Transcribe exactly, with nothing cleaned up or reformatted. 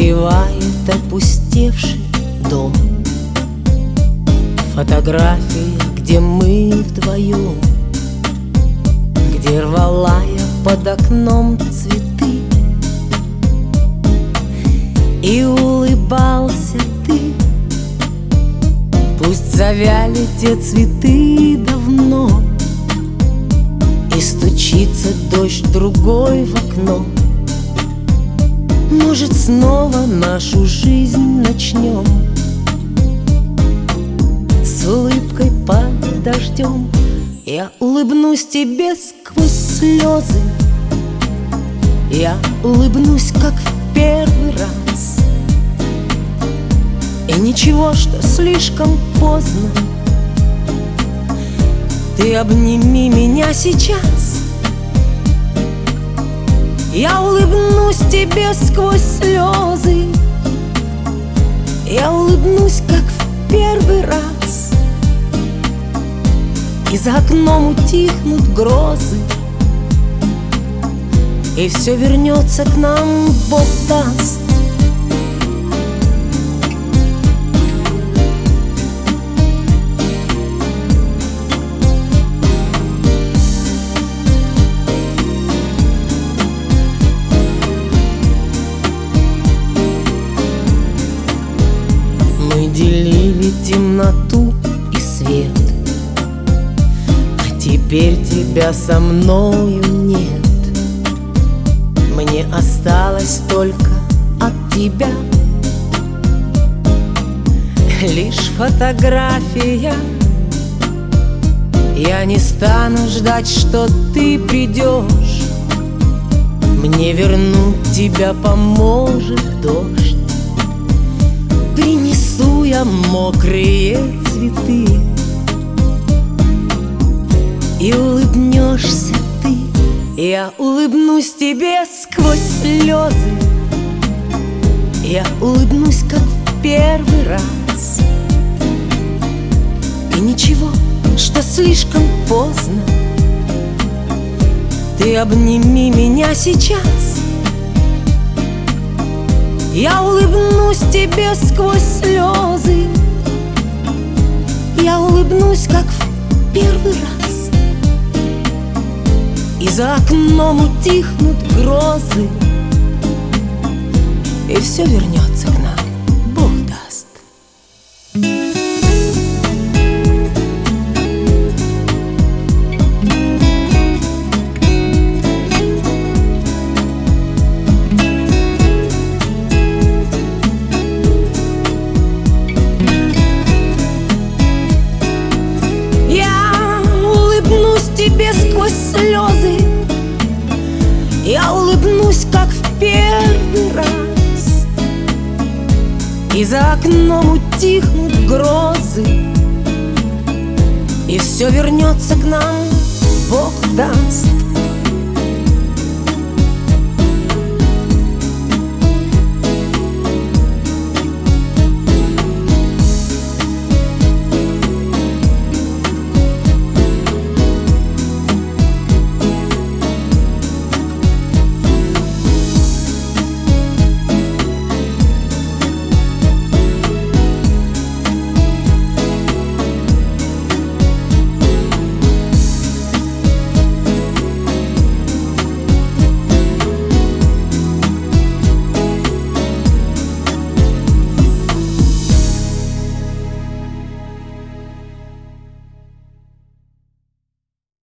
согревает опустевший дом. Фотографии, где мы вдвоем, где рвала я под окном цветы, и улыбался ты. Пусть завяли те цветы давно, и стучится дождь другой в окно. Может, снова нашу жизнь начнем с улыбкой под дождем. Я улыбнусь тебе сквозь слезы, я улыбнусь, как в первый раз. И ничего, что слишком поздно, ты обними меня сейчас. Я улыбнусь тебе сквозь слезы, я улыбнусь, как в первый раз. И за окном утихнут грозы, и все вернется к нам, Бог даст. Мы делили темноту и свет, а теперь тебя со мною нет. Мне осталось только от тебя лишь фотография. Я не стану ждать, что ты придешь, мне вернуть тебя поможет дождь. Принесу я мокрые цветы, и улыбнешься ты. Я улыбнусь тебе сквозь слезы, я улыбнусь, как в первый раз. И ничего, что слишком поздно, ты обними меня сейчас. Я улыбнусь тебе сквозь слезы, я улыбнусь, как в первый раз. И за окном утихнут грозы, и все вернется к нам, Бог даст. Тебе сквозь слезы, я улыбнусь, как в первый раз. И за окном утихнут грозы, и все вернется к нам, Бог даст.